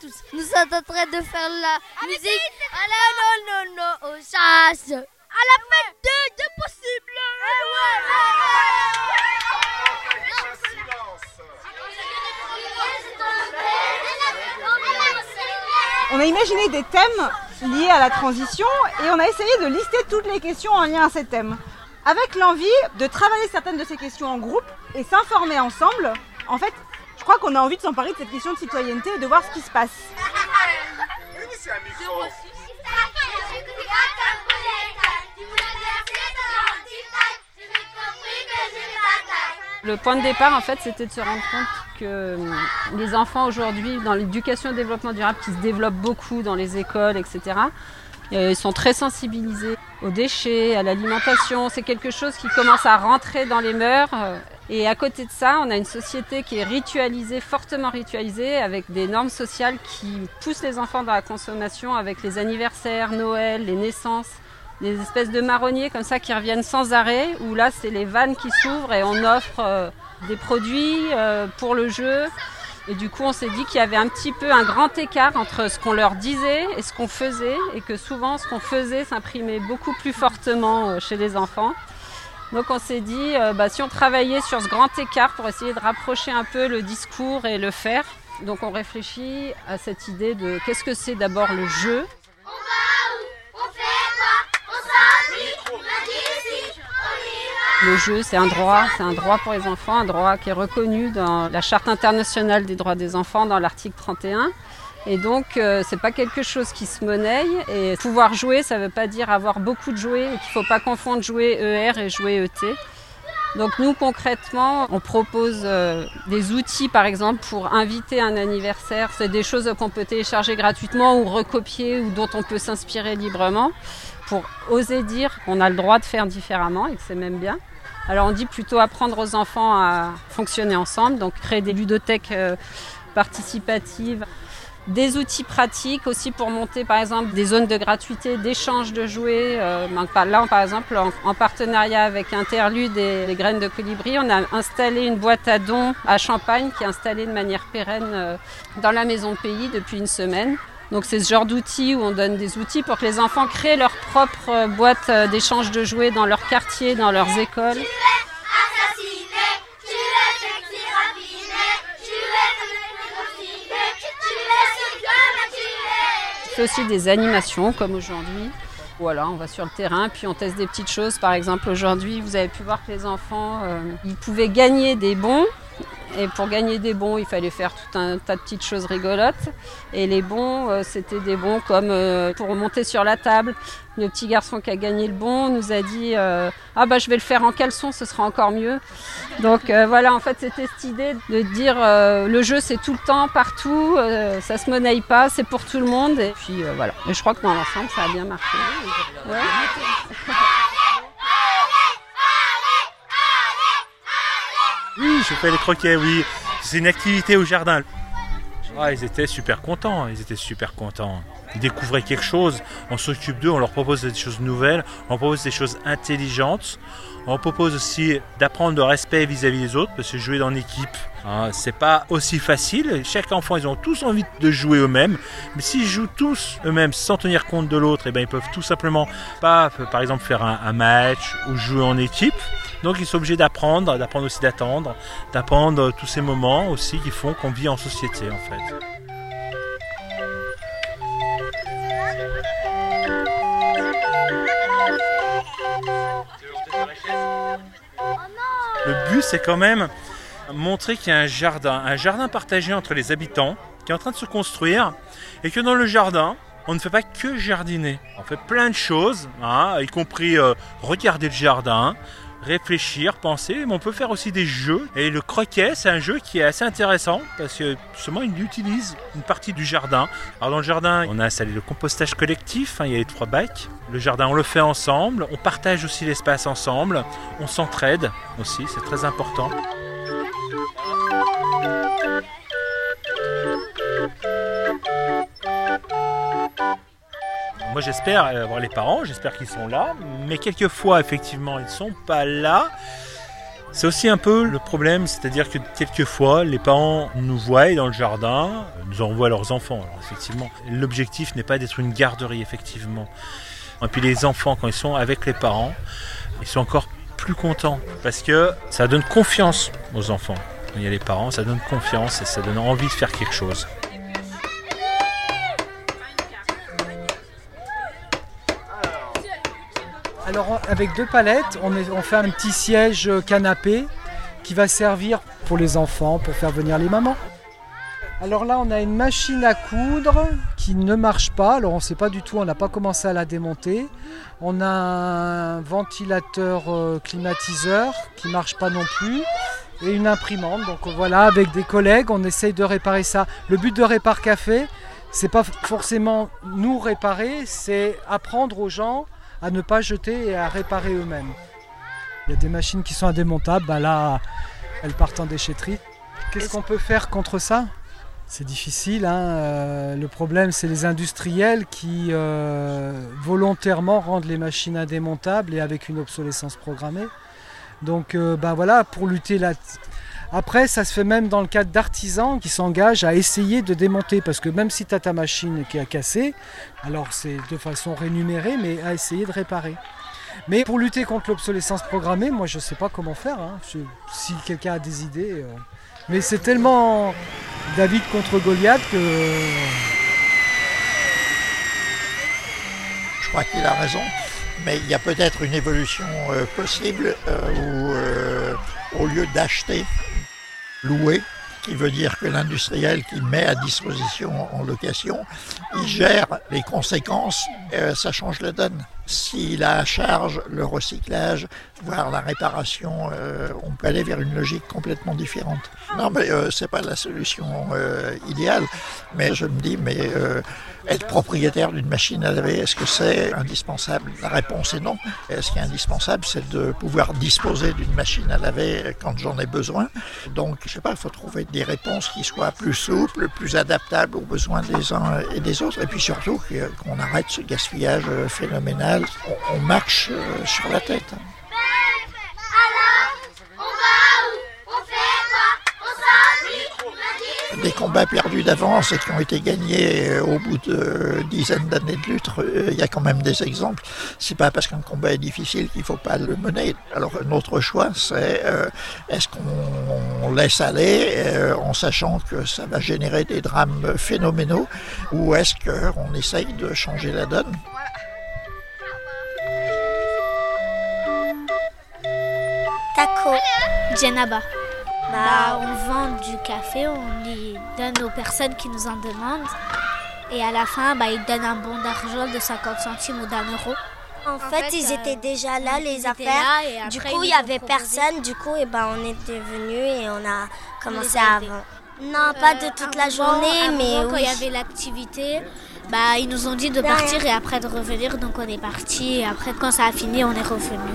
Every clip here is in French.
tous. Nous sommes en train de faire la musique à la non aux chasses. À la fête de possible. On a imaginé des thèmes liés à la transition et on a essayé de lister toutes les questions en lien à ces thèmes. Avec l'envie de travailler certaines de ces questions en groupe et s'informer ensemble. En fait, je crois qu'on a envie de s'emparer de cette question de citoyenneté et de voir ce qui se passe. Le point de départ, en fait, c'était de se rendre compte que les enfants aujourd'hui, dans l'éducation et le développement durable, qui se développent beaucoup dans les écoles, etc., ils sont très sensibilisés aux déchets, à l'alimentation. C'est quelque chose qui commence à rentrer dans les mœurs. Et à côté de ça, on a une société qui est ritualisée, fortement ritualisée, avec des normes sociales qui poussent les enfants dans la consommation, avec les anniversaires, Noël, les naissances. Des espèces de marronniers comme ça qui reviennent sans arrêt, où là c'est les vannes qui s'ouvrent et on offre des produits pour le jeu. Et du coup on s'est dit qu'il y avait un petit peu un grand écart entre ce qu'on leur disait et ce qu'on faisait, et que souvent ce qu'on faisait s'imprimait beaucoup plus fortement chez les enfants. Donc on s'est dit, si on travaillait sur ce grand écart pour essayer de rapprocher un peu le discours et le faire, donc on réfléchit à cette idée de qu'est-ce que c'est d'abord le jeu. Le jeu, c'est un droit pour les enfants, un droit qui est reconnu dans la Charte internationale des droits des enfants, dans l'article 31. Et donc, c'est pas quelque chose qui se monnaie. Et pouvoir jouer, ça veut pas dire avoir beaucoup de jouets, et qu'il faut pas confondre jouer ER et jouer ET. Donc nous, concrètement, on propose des outils, par exemple, pour inviter un anniversaire. C'est des choses qu'on peut télécharger gratuitement ou recopier, ou dont on peut s'inspirer librement, pour oser dire qu'on a le droit de faire différemment et que c'est même bien. Alors on dit plutôt apprendre aux enfants à fonctionner ensemble, donc créer des ludothèques participatives, des outils pratiques aussi pour monter par exemple des zones de gratuité, d'échange de jouets. Là par exemple en partenariat avec Interlude et les Graines de Colibri, on a installé une boîte à dons à Champagne qui est installée de manière pérenne dans la maison pays depuis une semaine. Donc c'est ce genre d'outils où on donne des outils pour que les enfants créent leur propre boîte d'échange de jouets dans leur quartier, dans leurs écoles. On fait aussi des animations comme aujourd'hui. Voilà, on va sur le terrain, puis on teste des petites choses. Par exemple, aujourd'hui, vous avez pu voir que les enfants, ils pouvaient gagner des bons. Et pour gagner des bons, il fallait faire tout un tas de petites choses rigolotes. Et les bons, c'était des bons comme pour monter sur la table. Le petit garçon qui a gagné le bon nous a dit je vais le faire en caleçon, ce sera encore mieux. Donc voilà, en fait, c'était cette idée de dire le jeu, c'est tout le temps, partout, ça se monnaie pas, c'est pour tout le monde. Et puis voilà. Et je crois que dans l'ensemble, ça a bien marché. Ouais. Oui, je fais les croquets, oui. C'est une activité au jardin. Ils étaient super contents, Ils découvraient quelque chose, on s'occupe d'eux, on leur propose des choses nouvelles, on propose des choses intelligentes. On propose aussi d'apprendre le respect vis-à-vis des autres, parce que jouer dans l'équipe, c'est pas aussi facile. Chaque enfant, ils ont tous envie de jouer eux-mêmes, mais s'ils jouent tous eux-mêmes sans tenir compte de l'autre, ils peuvent tout simplement pas, par exemple, faire un match ou jouer en équipe. Donc ils sont obligés d'apprendre aussi d'apprendre tous ces moments aussi qui font qu'on vit en société en fait. Le but, c'est quand même montrer qu'il y a un jardin partagé entre les habitants qui est en train de se construire et que dans le jardin, on ne fait pas que jardiner. On fait plein de choses, y compris regarder le jardin, réfléchir, penser, mais on peut faire aussi des jeux. Et le croquet, c'est un jeu qui est assez intéressant parce que justement, il utilise une partie du jardin. Alors dans le jardin, on a installé le compostage collectif, il y a les 3 bacs. Le jardin, on le fait ensemble, on partage aussi l'espace ensemble, on s'entraide aussi, c'est très important. Moi j'espère avoir les parents, j'espère qu'ils sont là, mais quelquefois effectivement ils ne sont pas là. C'est aussi un peu le problème, c'est-à-dire que quelquefois, les parents nous voient dans le jardin, nous envoient leurs enfants. Alors effectivement, l'objectif n'est pas d'être une garderie, effectivement. Et puis les enfants, quand ils sont avec les parents, ils sont encore plus contents parce que ça donne confiance aux enfants. Quand il y a les parents, ça donne confiance et ça donne envie de faire quelque chose. Alors avec 2 palettes, on fait un petit siège canapé qui va servir pour les enfants, pour faire venir les mamans. Alors là on a une machine à coudre qui ne marche pas, alors on ne sait pas du tout, on n'a pas commencé à la démonter. On a un ventilateur climatiseur qui ne marche pas non plus et une imprimante. Donc voilà, avec des collègues on essaye de réparer ça. Le but de Répare Café, c'est pas forcément nous réparer, c'est apprendre aux gens à ne pas jeter et à réparer eux-mêmes. Il y a des machines qui sont indémontables, là, elles partent en déchetterie. Qu'est-ce qu'on peut faire contre ça ? C'est difficile, hein. Le problème, c'est les industriels qui volontairement rendent les machines indémontables et avec une obsolescence programmée. Donc voilà, pour lutter là. Après, ça se fait même dans le cadre d'artisans qui s'engagent à essayer de démonter, parce que même si tu as ta machine qui a cassé, alors c'est de façon rémunérée, mais à essayer de réparer. Mais pour lutter contre l'obsolescence programmée, moi je ne sais pas comment faire, hein. Si quelqu'un a des idées. Mais c'est tellement David contre Goliath que... Je crois qu'il a raison, mais il y a peut-être une évolution possible où au lieu d'acheter, louer, qui veut dire que l'industriel qui met à disposition en location, il gère les conséquences, ça change la donne. S'il a à charge le recyclage, voire la réparation, on peut aller vers une logique complètement différente. Non, mais c'est pas la solution idéale, mais je me dis, être propriétaire d'une machine à laver, est-ce que c'est indispensable ? La réponse est non. Ce qui est indispensable, c'est de pouvoir disposer d'une machine à laver quand j'en ai besoin. Donc, je sais pas, il faut trouver des réponses qui soient plus souples, plus adaptables aux besoins des uns et des autres. Et puis surtout, qu'on arrête ce gaspillage phénoménal. On marche sur la tête. Des combats perdus d'avance et qui ont été gagnés au bout de dizaines d'années de lutte, il y a quand même des exemples. C'est pas parce qu'un combat est difficile qu'il faut pas le mener. Alors notre choix, c'est est-ce qu'on laisse aller en sachant que ça va générer des drames phénoménaux, ou est-ce qu'on essaye de changer la donne ? Taco, Djenaba. On vend du café, on y donne aux personnes qui nous en demandent. Et à la fin, ils donnent un bon d'argent de 50 centimes ou d'1 euro. En fait, ils étaient déjà là, les affaires. Du coup, il n'y avait personne. Du coup, on était venus et on a commencé à vendre. Non, pas de toute la journée, mais quand il y avait l'activité, ils nous ont dit de partir et après de revenir. Donc on est parti et après, quand ça a fini, on est revenu.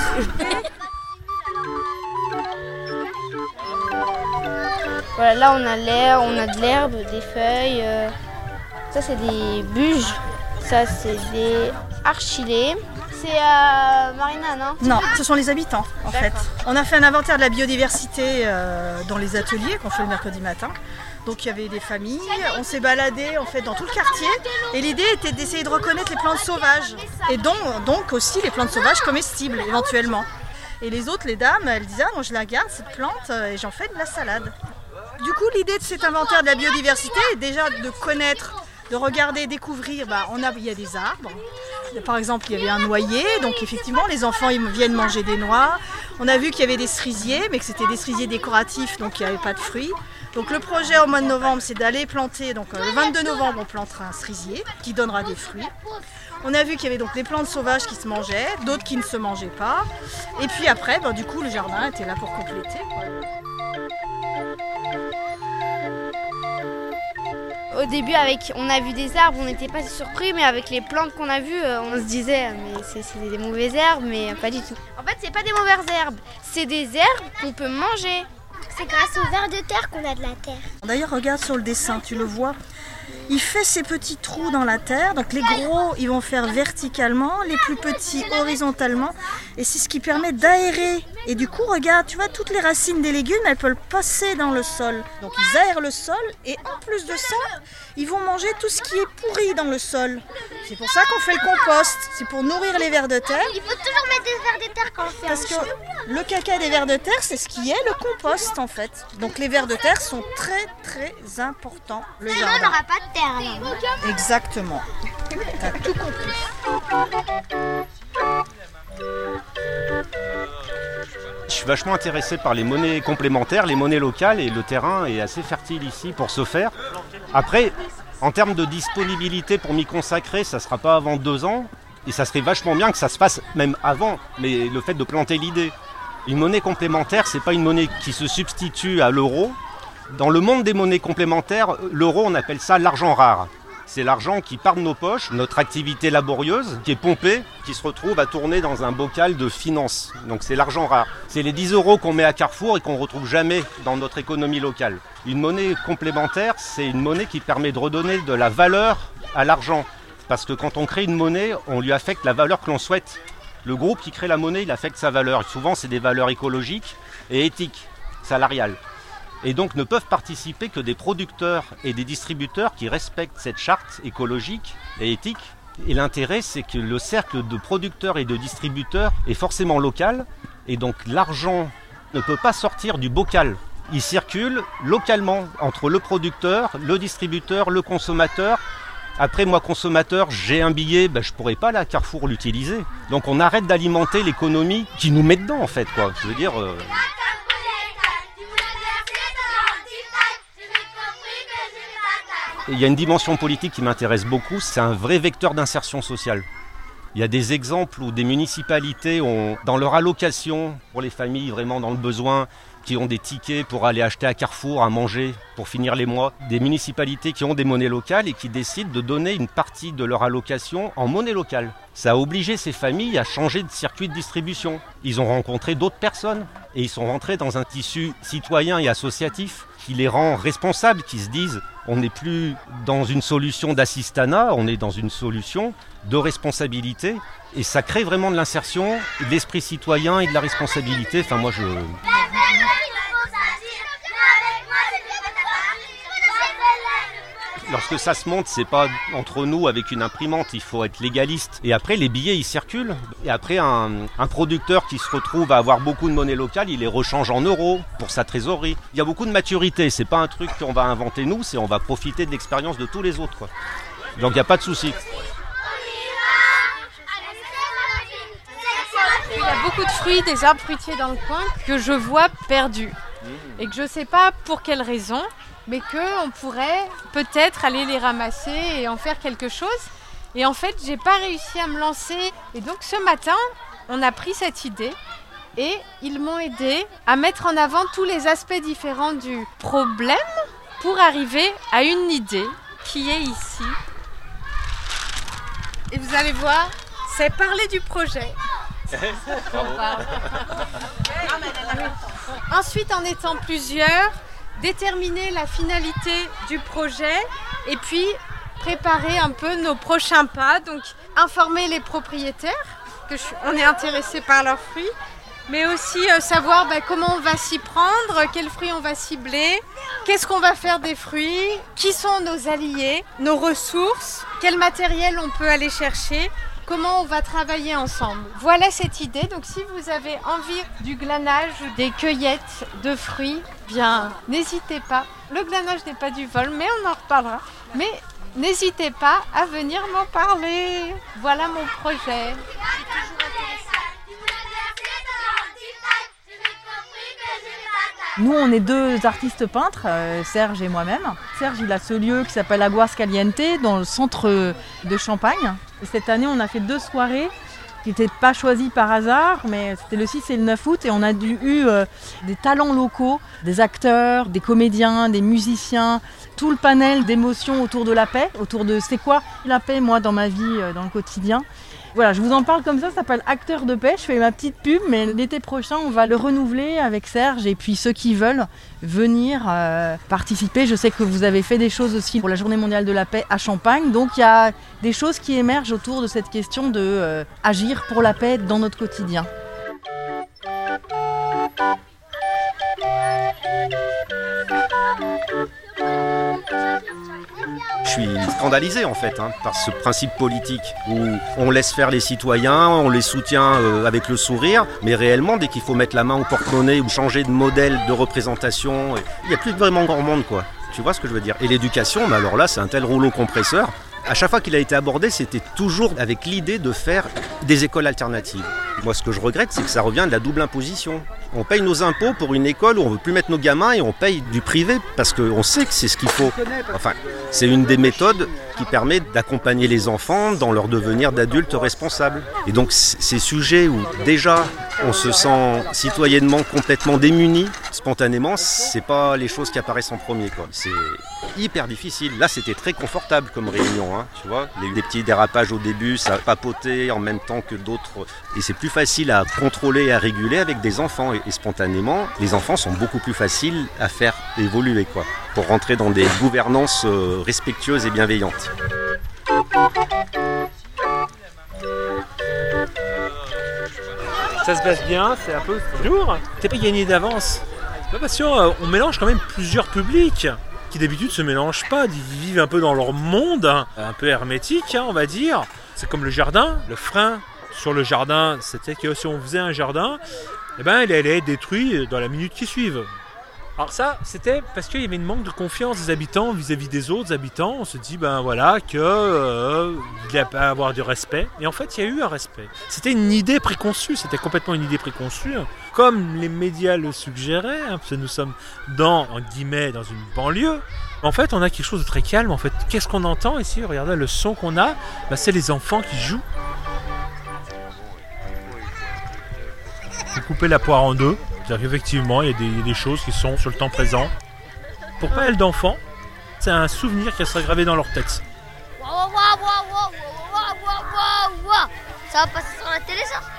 Voilà, là on a l'air, on a de l'herbe, des feuilles. Ça c'est des buges, ça c'est des archilets. C'est Marina, non ? Non, ce sont les habitants en fait. On a fait un inventaire de la biodiversité dans les ateliers qu'on fait le mercredi matin. Donc il y avait des familles, on s'est baladé en fait dans tout le quartier et l'idée était d'essayer de reconnaître les plantes sauvages et donc aussi les plantes sauvages comestibles éventuellement. Et les autres, les dames, elles disaient moi je la garde cette plante et j'en fais de la salade. Du coup, l'idée de cet inventaire de la biodiversité est déjà de connaître, de regarder, découvrir. Il y a des arbres. Par exemple, il y avait un noyer, donc effectivement, les enfants ils viennent manger des noix. On a vu qu'il y avait des cerisiers, mais que c'était des cerisiers décoratifs, donc il n'y avait pas de fruits. Donc le projet au mois de novembre, c'est d'aller planter. Donc le 22 novembre, on plantera un cerisier qui donnera des fruits. On a vu qu'il y avait donc des plantes sauvages qui se mangeaient, d'autres qui ne se mangeaient pas. Et puis après, du coup, le jardin était là pour compléter. Au début, on a vu des arbres, on n'était pas surpris, mais avec les plantes qu'on a vues, on se disait mais c'est des mauvaises herbes, mais pas du tout. En fait, c'est pas des mauvaises herbes, c'est des herbes qu'on peut manger. C'est grâce aux vers de terre qu'on a de la terre. D'ailleurs, regarde sur le dessin, tu le vois. Il fait ces petits trous dans la terre, donc les gros, ils vont faire verticalement, les plus petits horizontalement, Et c'est ce qui permet d'aérer. Et du coup, regarde, tu vois, toutes les racines des légumes, elles peuvent passer dans le sol. Donc ils aèrent le sol et en plus de ça, ils vont manger tout ce qui est pourri dans le sol. C'est pour ça qu'on fait le compost. C'est pour nourrir les vers de terre. Il faut toujours mettre des vers de terre quand on fait Parce que le caca des vers de terre, c'est ce qui est le compost en fait. Donc les vers de terre sont très très importants. Le Sinon, jardin. on n'aura pas de terre là. Exactement. T'as tout compris. Je suis vachement intéressé par les monnaies complémentaires, les monnaies locales, et le terrain est assez fertile ici pour ce faire. Après, en termes de disponibilité pour m'y consacrer, ça ne sera pas avant 2 ans. Et ça serait vachement bien que ça se fasse même avant, mais le fait de planter l'idée. Une monnaie complémentaire, ce n'est pas une monnaie qui se substitue à l'euro. Dans le monde des monnaies complémentaires, l'euro, on appelle ça l'argent rare. C'est l'argent qui part de nos poches, notre activité laborieuse, qui est pompée, qui se retrouve à tourner dans un bocal de finances. Donc c'est l'argent rare. C'est les 10 € qu'on met à Carrefour et qu'on ne retrouve jamais dans notre économie locale. Une monnaie complémentaire, c'est une monnaie qui permet de redonner de la valeur à l'argent. Parce que quand on crée une monnaie, on lui affecte la valeur que l'on souhaite. Le groupe qui crée la monnaie, il affecte sa valeur. Souvent, c'est des valeurs écologiques et éthiques, salariales. Et donc ne peuvent participer que des producteurs et des distributeurs qui respectent cette charte écologique et éthique. Et l'intérêt, c'est que le cercle de producteurs et de distributeurs est forcément local, et donc l'argent ne peut pas sortir du bocal. Il circule localement entre le producteur, le distributeur, le consommateur. Après, moi, consommateur, j'ai un billet, je ne pourrais pas aller à Carrefour l'utiliser. Donc on arrête d'alimenter l'économie qui nous met dedans, en fait, quoi. Je veux dire... Il y a une dimension politique qui m'intéresse beaucoup, c'est un vrai vecteur d'insertion sociale. Il y a des exemples où des municipalités ont, dans leur allocation, pour les familles vraiment dans le besoin, qui ont des tickets pour aller acheter à Carrefour, à manger, pour finir les mois, des municipalités qui ont des monnaies locales et qui décident de donner une partie de leur allocation en monnaie locale. Ça a obligé ces familles à changer de circuit de distribution. Ils ont rencontré d'autres personnes et ils sont rentrés dans un tissu citoyen et associatif qui les rend responsables, qui se disent on n'est plus dans une solution d'assistanat, on est dans une solution de responsabilité. Et ça crée vraiment de l'insertion, de l'esprit citoyen et de la responsabilité. Enfin, moi, Lorsque ça se monte, c'est pas entre nous avec une imprimante, il faut être légaliste. Et après, les billets, ils circulent. Et après, un producteur qui se retrouve à avoir beaucoup de monnaie locale, il les rechange en euros pour sa trésorerie. Il y a beaucoup de maturité, c'est pas un truc qu'on va inventer nous, c'est on va profiter de l'expérience de tous les autres, quoi. Donc il n'y a pas de souci. Il y a beaucoup de fruits, des arbres fruitiers dans le coin que je vois perdus. Et que je ne sais pas pour quelle raison, mais qu'on pourrait peut-être aller les ramasser et en faire quelque chose. Et en fait, je n'ai pas réussi à me lancer. Et donc ce matin, on a pris cette idée et ils m'ont aidé à mettre en avant tous les aspects différents du problème pour arriver à une idée qui est ici. Et vous allez voir, c'est parler du projet. Ensuite, en étant plusieurs, déterminer la finalité du projet et puis préparer un peu nos prochains pas. Donc, informer les propriétaires qu'on est intéressé par leurs fruits, mais aussi savoir comment on va s'y prendre, quels fruits on va cibler, qu'est-ce qu'on va faire des fruits, qui sont nos alliés, nos ressources, quel matériel on peut aller chercher. Comment on va travailler ensemble. Voilà cette idée. Donc si vous avez envie du glanage ou des cueillettes de fruits, bien n'hésitez pas. Le glanage n'est pas du vol, mais on en reparlera. Mais n'hésitez pas à venir m'en parler. Voilà mon projet. Nous, on est 2 artistes peintres, Serge et moi-même. Serge, il a ce lieu qui s'appelle Aguas Caliente, dans le centre de Champagne. Et cette année, on a fait 2 soirées qui n'étaient pas choisies par hasard, mais c'était le 6 et le 9 août. Et on a eu des talents locaux, des acteurs, des comédiens, des musiciens, tout le panel d'émotions autour de la paix, autour de c'est quoi la paix, moi, dans ma vie, dans le quotidien. Voilà, je vous en parle comme ça s'appelle Acteurs de paix, je fais ma petite pub, mais l'été prochain, on va le renouveler avec Serge et puis ceux qui veulent venir participer. Je sais que vous avez fait des choses aussi pour la Journée mondiale de la paix à Champagne, donc il y a des choses qui émergent autour de cette question de agir pour la paix dans notre quotidien. Je suis scandalisé en fait par ce principe politique où on laisse faire les citoyens, on les soutient avec le sourire, mais réellement dès qu'il faut mettre la main au porte-monnaie ou changer de modèle de représentation, il n'y a plus vraiment grand monde quoi. Tu vois ce que je veux dire? Et l'éducation, mais alors là c'est un tel rouleau compresseur. À chaque fois qu'il a été abordé, c'était toujours avec l'idée de faire des écoles alternatives. Moi, ce que je regrette, c'est que ça revient de la double imposition. On paye nos impôts pour une école où on ne veut plus mettre nos gamins et on paye du privé parce qu'on sait que c'est ce qu'il faut. Enfin, c'est une des méthodes qui permet d'accompagner les enfants dans leur devenir d'adultes responsables. Et donc, ces sujets où déjà on se sent citoyennement complètement démuni, spontanément, c'est pas les choses qui apparaissent en premier, quoi. C'est hyper difficile. Là, c'était très confortable comme réunion, tu vois. Il y a eu des petits dérapages au début, ça papotait en même temps que d'autres. Et c'est plus facile à contrôler et à réguler avec des enfants. Et spontanément, les enfants sont beaucoup plus faciles à faire évoluer, quoi, pour rentrer dans des gouvernances respectueuses et bienveillantes. Ça se passe bien, c'est un peu lourd. T'es pas gagné d'avance. C'est pas parce qu'on mélange quand même plusieurs publics qui d'habitude se mélangent pas, ils vivent un peu dans leur monde, un peu hermétique, on va dire. C'est comme le jardin, le frein sur le jardin, c'était que si on faisait un jardin, il allait être détruit dans la minute qui suive. Alors ça, c'était parce qu'il y avait une manque de confiance des habitants vis-à-vis des autres habitants. On se dit, qu'il n'y a pas à avoir du respect. Et en fait, il y a eu un respect. C'était une idée préconçue, c'était complètement une idée préconçue. Comme les médias le suggéraient, parce que nous sommes dans une banlieue. En fait, on a quelque chose de très calme. En fait, qu'est-ce qu'on entend ici? Regardez le son qu'on a, c'est les enfants qui jouent. J'ai coupé la poire en deux. C'est-à-dire qu'effectivement, il y a des choses qui sont sur le temps présent. Pour pas mal d'enfants, c'est un souvenir qui sera gravé dans leur tête. Ça va passer sur la télé, ça?